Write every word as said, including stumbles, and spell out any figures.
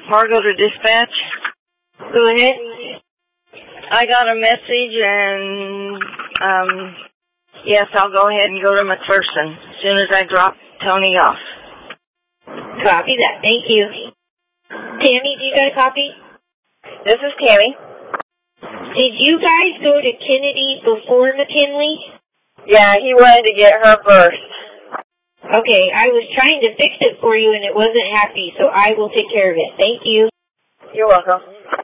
Margot to dispatch. Go ahead. I got a message and, um, yes, I'll go ahead and go to McPherson as soon as I drop Tony off. Copy that. Thank you. Tammy, do you got a copy? This is Tammy. Did you guys go to Kennedy before McKinley? Yeah, he wanted to get her first. Okay, I was trying to fix it for you and it wasn't happy, so I will take care of it. Thank you. You're welcome.